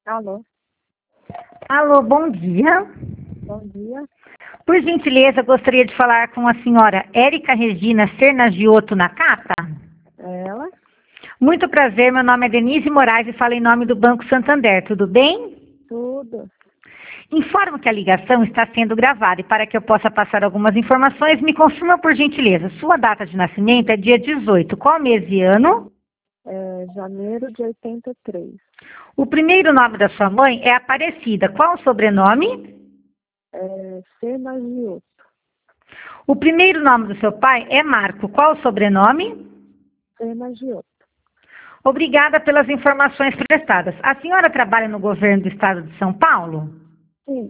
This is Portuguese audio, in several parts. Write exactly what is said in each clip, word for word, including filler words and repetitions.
Alô, Alô, bom dia. bom dia. Por gentileza, gostaria de falar com a senhora Érica Regina Sernagiotto Nakata. É ela? Muito prazer, meu nome é Denise Moraes e falo em nome do Banco Santander, tudo bem? Tudo. Informo que a ligação está sendo gravada e para que eu possa passar algumas informações, me confirma por gentileza. Sua data de nascimento é dia dezoito, qual mês e ano? É janeiro de oitenta e três. O primeiro nome da sua mãe é Aparecida, qual o sobrenome? É Sernagiotto. O primeiro nome do seu pai é Marco, qual o sobrenome? Sernagiotto. Obrigada pelas informações prestadas. A senhora trabalha no governo do estado de São Paulo? Sim.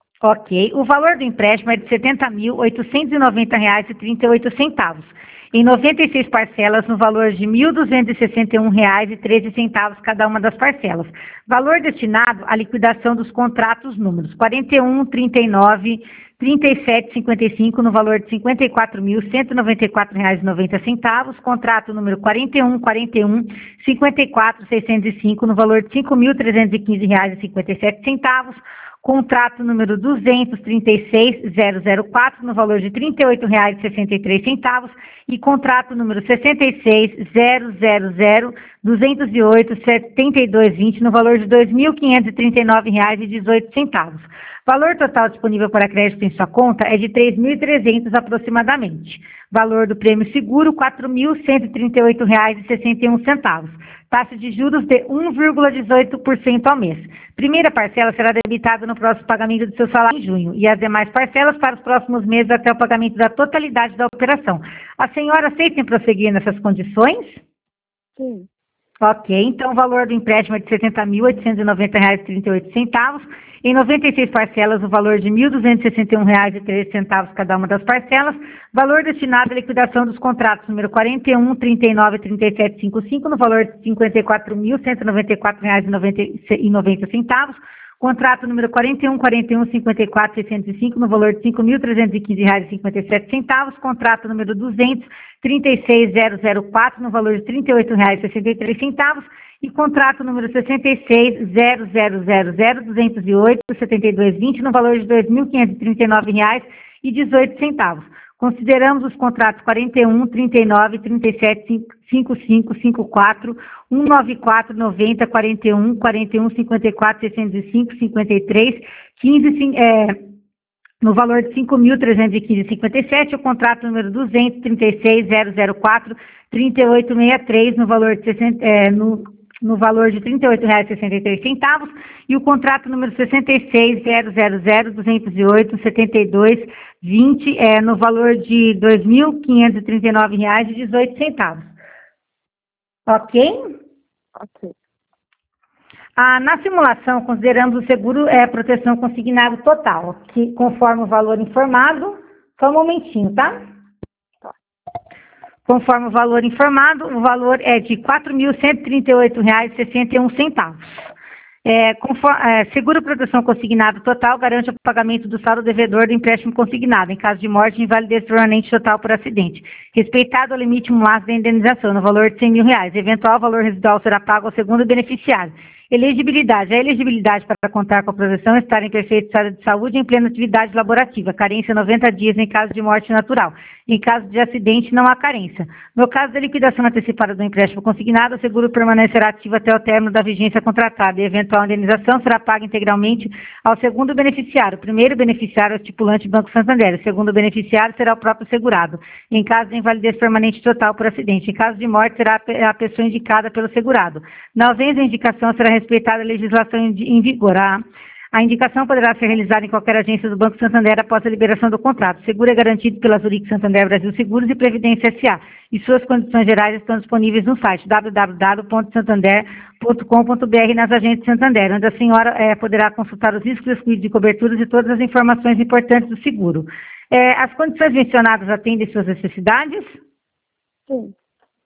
Ok. O valor do empréstimo é de setenta mil, oitocentos e noventa reais e trinta e oito centavos, em noventa e seis parcelas no valor de mil, duzentos e sessenta e um reais e treze centavos cada uma das parcelas. Valor destinado à liquidação dos contratos números quarenta e um, trinta e nove, trinta e sete, cinquenta e cinco no valor de cinquenta e quatro mil, cento e noventa e quatro reais e noventa centavos, contrato número quarenta e um, quarenta e um, cinquenta e quatro, seiscentos e cinco no valor de cinco mil, trezentos e quinze reais e cinquenta e sete centavos, contrato número duzentos e trinta e seis, zero zero quatro no valor de trinta e oito reais e sessenta e três centavos e contrato número sessenta e seis, zero zero zero, duzentos e oito, setenta e dois vinte no valor de dois mil quinhentos e trinta e nove reais e dezoito centavos. Valor total disponível para crédito em sua conta é de três mil e trezentos aproximadamente. Valor do prêmio seguro, quatro mil cento e trinta e oito reais e sessenta e um centavos. Taxa de juros de um vírgula dezoito por cento ao mês. Primeira parcela será debitada no próximo pagamento do seu salário em junho e as demais parcelas para os próximos meses até o pagamento da totalidade da operação. A senhora aceita em prosseguir nessas condições? Sim. Ok, então o valor do empréstimo é de setenta mil, oitocentos e noventa reais e trinta e oito centavos. Em noventa e seis parcelas, o valor de mil, duzentos e sessenta e um reais e treze centavos cada uma das parcelas. Valor destinado à liquidação dos contratos número quarenta e um, trinta e nove, trinta e sete, cinquenta e cinco no valor de cinquenta e quatro mil, cento e noventa e quatro reais e noventa centavos. Contrato número quarenta e um, quarenta e um, cinquenta e quatro, seiscentos e cinco no valor de cinco mil, trezentos e quinze reais e cinquenta e sete centavos. Contrato número duzentos, trinta e seis, zero zero quatro no valor de trinta e oito reais e sessenta e três centavos. E contrato número sessenta e seis, zero zero zero zero, duzentos e oito, setenta e dois vinte no valor de dois mil quinhentos e trinta e nove reais e dezoito centavos. Consideramos os contratos quarenta e um, trinta e nove, trinta e sete, cinquenta e cinco, cinquenta e quatro, cento e noventa e quatro, noventa, quarenta e um, quarenta e um, cinquenta e quatro, seiscentos e cinco, cinquenta e três, quinze, é, no valor de cinco mil, trezentos e quinze, cinquenta e sete, o contrato número duzentos e trinta e seis, zero zero quatro, trinta e oito, sessenta e três, no valor de sessenta, é, no no valor de trinta e oito reais e sessenta e três centavos, e o contrato número sessenta e seis, zero zero zero, duzentos e oito, setenta e dois, vinte, é, no valor de dois mil quinhentos e trinta e nove reais e dezoito centavos. Ok? Ok. Ah, na simulação, consideramos o seguro é, proteção consignado total, que conforme o valor informado, só um momentinho, tá? Tá. Conforme o valor informado, o valor é de quatro mil cento e trinta e oito reais e sessenta e um centavos. É, conforme, é, seguro proteção consignado total garante o pagamento do saldo devedor do empréstimo consignado, em caso de morte e invalidez permanente total por acidente, respeitado o limite máximo da indenização, no valor de cem mil reais. Eventual valor residual será pago ao segundo beneficiário. Elegibilidade. A elegibilidade para contar com a proteção é estar em perfeito estado de saúde e em plena atividade laborativa. Carência noventa dias em caso de morte natural. Em caso de acidente, não há carência. No caso da liquidação antecipada do empréstimo consignado, o seguro permanecerá ativo até o término da vigência contratada e a eventual indenização será paga integralmente ao segundo beneficiário. O primeiro beneficiário é o estipulante Banco Santander. O segundo beneficiário será o próprio segurado. Em caso de invalidez permanente total por acidente. Em caso de morte, será a pessoa indicada pelo segurado. Na ausência da indicação, será respeitada a legislação em vigor. A, a indicação poderá ser realizada em qualquer agência do Banco Santander após a liberação do contrato. O seguro é garantido pela Zurich Santander Brasil Seguros e Previdência S A e suas condições gerais estão disponíveis no site w w w ponto santander ponto com ponto b r nas agências Santander, onde a senhora é, poderá consultar os riscos excluídos de coberturas e todas as informações importantes do seguro. É, as condições mencionadas atendem suas necessidades? Sim.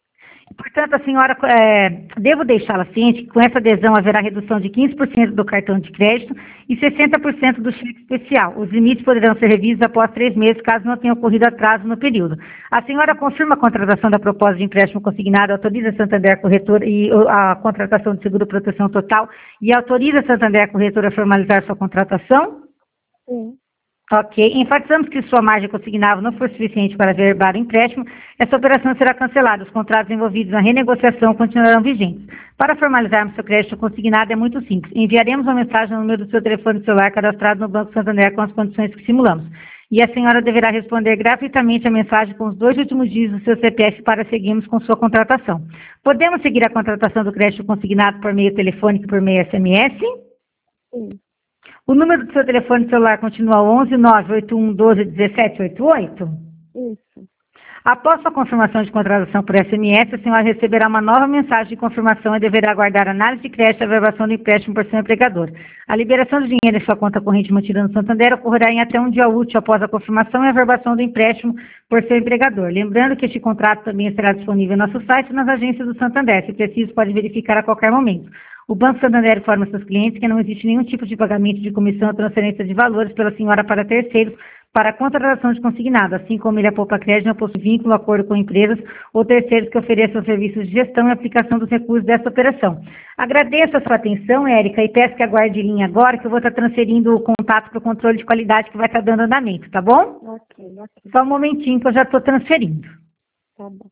Portanto, a senhora, é, devo deixá-la ciente que com essa adesão haverá redução de quinze por cento do cartão de crédito e sessenta por cento do cheque especial. Os limites poderão ser revistos após três meses, caso não tenha ocorrido atraso no período. A senhora confirma a contratação da proposta de empréstimo consignado, autoriza a Santander Corretora e a contratação de seguro proteção total e autoriza a Santander Corretora a formalizar sua contratação? Sim. Ok. Enfatizamos que se sua margem consignável não for suficiente para averbar o empréstimo, essa operação será cancelada. Os contratos envolvidos na renegociação continuarão vigentes. Para formalizarmos seu crédito consignado é muito simples. Enviaremos uma mensagem no número do seu telefone celular cadastrado no Banco Santander com as condições que simulamos. E a senhora deverá responder gratuitamente a mensagem com os dois últimos dígitos do seu C P F para seguirmos com sua contratação. Podemos seguir a contratação do crédito consignado por meio telefônico e por meio S M S? Sim. O número do seu telefone celular continua onze nove oito um um doze dezessete oitenta e oito? Isso. Após sua confirmação de contratação por S M S, a senhora receberá uma nova mensagem de confirmação e deverá aguardar análise de crédito e averbação do empréstimo por seu empregador. A liberação do dinheiro em sua conta corrente mantida no Santander ocorrerá em até um dia útil após a confirmação e averbação do empréstimo por seu empregador. Lembrando que este contrato também estará disponível no nosso site e nas agências do Santander. Se preciso, pode verificar a qualquer momento. O Banco Santander informa seus clientes que não existe nenhum tipo de pagamento de comissão ou transferência de valores pela senhora para terceiros para a contratação de consignado, assim como ele poupa crédito não possui vínculo, acordo com empresas ou terceiros que ofereçam serviços de gestão e aplicação dos recursos dessa operação. Agradeço a sua atenção, Érica, e peço que aguarde em linha agora, que eu vou estar transferindo o contato para o controle de qualidade que vai estar dando andamento, tá bom? Ok, ok. Só um momentinho que eu já estou transferindo. Tá bom.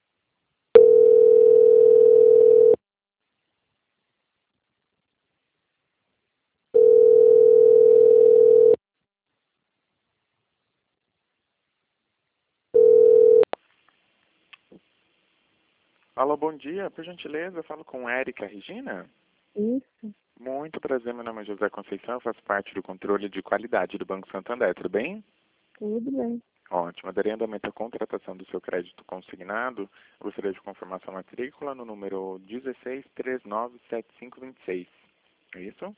Alô, bom dia. Por gentileza, eu falo com Érica Regina. Isso. Muito prazer, meu nome é José Conceição, eu faço parte do controle de qualidade do Banco Santander, tudo bem? Tudo bem. Ótimo. Eu darei andamento à contratação do seu crédito consignado. Eu gostaria de confirmar sua matrícula no número um seis três nove sete cinco dois seis. É isso?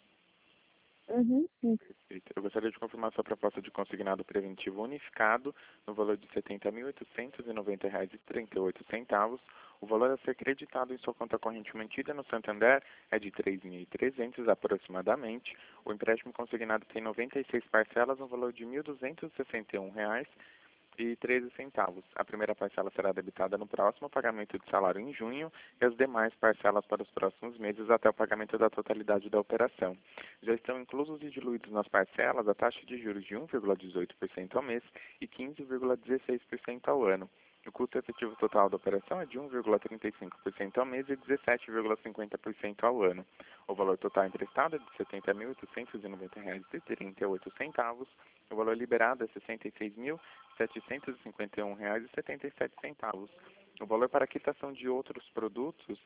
Uhum. Isso. Eu gostaria de confirmar sua proposta de consignado preventivo unificado no valor de setenta mil oitocentos e noventa reais e trinta e oito centavos. O valor a ser creditado em sua conta corrente mantida no Santander é de três mil e trezentos aproximadamente. O empréstimo consignado tem noventa e seis parcelas no valor de mil duzentos e sessenta e um reais e treze centavos. A primeira parcela será debitada no próximo pagamento de salário em junho e as demais parcelas para os próximos meses até o pagamento da totalidade da operação. Já estão inclusos e diluídos nas parcelas a taxa de juros de um vírgula dezoito por cento ao mês e quinze vírgula dezesseis por cento ao ano. O custo efetivo total da operação é de um vírgula trinta e cinco por cento ao mês e dezessete vírgula cinquenta por cento ao ano. O valor total emprestado é de setenta mil oitocentos e noventa reais e trinta e oito centavos. O valor liberado é sessenta e seis mil setecentos e cinquenta e um reais e setenta e sete centavos. O valor para quitação de outros produtos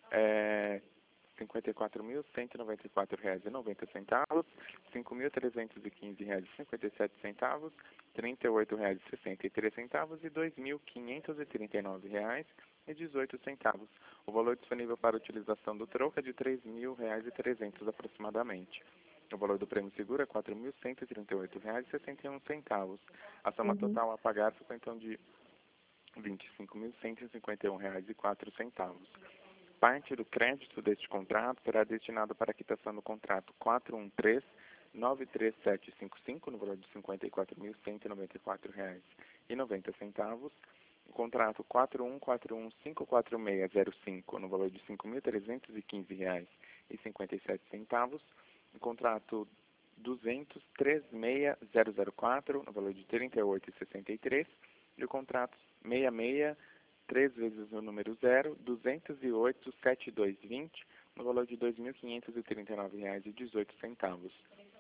é cinquenta e quatro mil cento e noventa e quatro reais e noventa centavos, cinco mil trezentos e quinze reais e cinquenta e sete centavos, trinta e oito reais e sessenta e três centavos e dois mil quinhentos e trinta e nove reais e dezoito centavos. O valor disponível para utilização do troco é de três mil reais e trezentos aproximadamente. O valor do prêmio seguro é quatro mil cento e trinta e oito reais e sessenta e um centavos. A soma Uhum. total a pagar ficou então de vinte e cinco mil cento e cinquenta e um reais e quatro centavos. Parte do crédito deste contrato será destinado para a quitação do contrato quatro um três nove três sete cinco cinco, no valor de cinquenta e quatro mil cento e noventa e quatro reais e noventa centavos. O contrato quatro um quatro um cinco quatro seis zero cinco, no valor de cinco mil trezentos e quinze reais e cinquenta e sete centavos. O contrato duzentos três seis zero zero quatro, no valor de trinta e oito reais e sessenta e três centavos. E o contrato sessenta e seis três vezes o número zero, duzentos e oito, setenta e dois vinte, no valor de dois mil quinhentos e trinta e nove reais e dezoito centavos.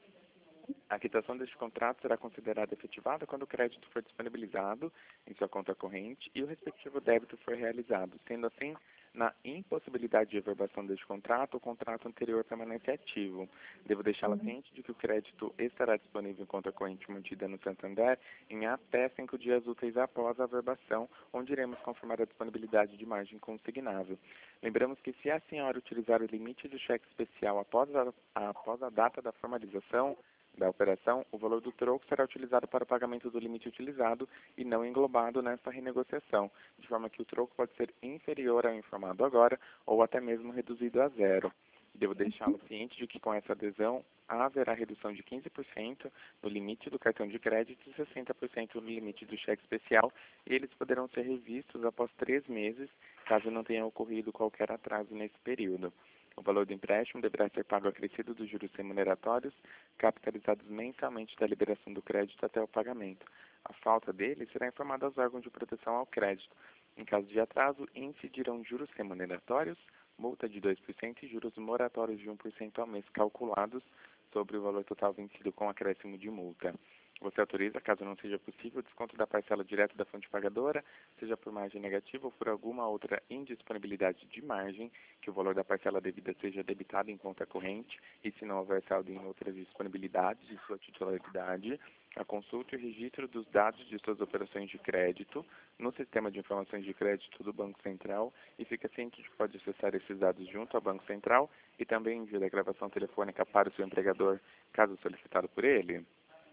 A quitação deste contrato será considerada efetivada quando o crédito for disponibilizado em sua conta corrente e o respectivo débito for realizado. Sendo assim, na impossibilidade de averbação deste contrato, o contrato anterior permanece ativo. Devo deixá-la ciente de que o crédito estará disponível em conta corrente mantida no Santander em até cinco dias úteis após a averbação, onde iremos confirmar a disponibilidade de margem consignável. Lembramos que se a senhora utilizar o limite de cheque especial após a, após a data da formalização, da operação, o valor do troco será utilizado para o pagamento do limite utilizado e não englobado nesta renegociação, de forma que o troco pode ser inferior ao informado agora ou até mesmo reduzido a zero. Devo deixá-lo ciente de que com essa adesão haverá redução de quinze por cento no limite do cartão de crédito e sessenta por cento no limite do cheque especial, e eles poderão ser revistos após três meses, caso não tenha ocorrido qualquer atraso nesse período. O valor do empréstimo deverá ser pago acrescido dos juros remuneratórios, capitalizados mensalmente da liberação do crédito até o pagamento. A falta dele será informada aos órgãos de proteção ao crédito. Em caso de atraso, incidirão juros remuneratórios, multa de dois por cento e juros moratórios de um por cento ao mês calculados sobre o valor total vencido com acréscimo de multa. Você autoriza, caso não seja possível, o desconto da parcela direto da fonte pagadora, seja por margem negativa ou por alguma outra indisponibilidade de margem, que o valor da parcela devida seja debitado em conta corrente e, se não houver saldo em outras disponibilidades de sua titularidade, a consulta e o registro dos dados de suas operações de crédito no Sistema de Informações de Crédito do Banco Central e fica ciente de que pode acessar esses dados junto ao Banco Central e também envia a gravação telefônica para o seu empregador, caso solicitado por ele.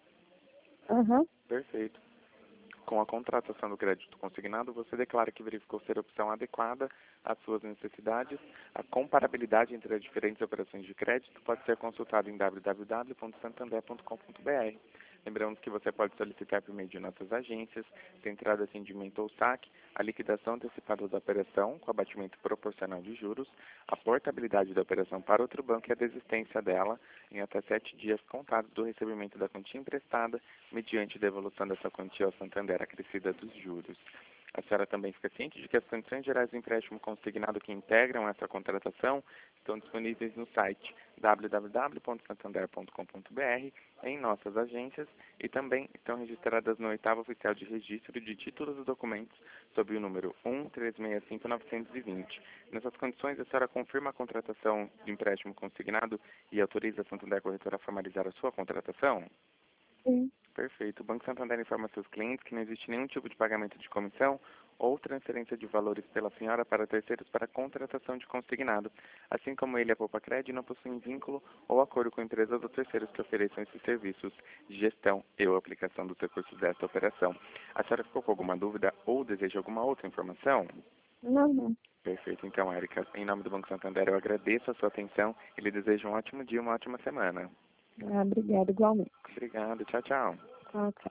Aham. Perfeito. Com a contratação do crédito consignado, você declara que verificou ser a opção adequada às suas necessidades. A comparabilidade entre as diferentes operações de crédito pode ser consultada em w w w ponto santander ponto com ponto b r. Lembramos que você pode solicitar por meio de nossas agências, central de atendimento ou saque, a liquidação antecipada da operação, com abatimento proporcional de juros, a portabilidade da operação para outro banco e a desistência dela em até sete dias contados do recebimento da quantia emprestada, mediante devolução dessa quantia ao Santander acrescida dos juros. A senhora também fica ciente de que as condições gerais do empréstimo consignado que integram essa contratação estão disponíveis no site w w w ponto santander ponto com ponto b r, em nossas agências, e também estão registradas no oitavo oficial de registro de títulos e documentos sob o número um três seis cinco nove dois zero. Nessas condições, a senhora confirma a contratação de empréstimo consignado e autoriza a Santander Corretora a formalizar a sua contratação? Sim. Perfeito. O Banco Santander informa seus clientes que não existe nenhum tipo de pagamento de comissão ou transferência de valores pela senhora para terceiros para contratação de consignado, assim como ele e a Poupa Cred não possuem vínculo ou acordo com empresas ou terceiros que ofereçam esses serviços de gestão e ou aplicação dos recursos desta operação. A senhora ficou com alguma dúvida ou deseja alguma outra informação? Não, não. Perfeito. Então, Érica, em nome do Banco Santander, eu agradeço a sua atenção e lhe desejo um ótimo dia, uma ótima semana. Ah, obrigada, igualmente. Obrigado. Tchau, tchau. Tchau, tchau.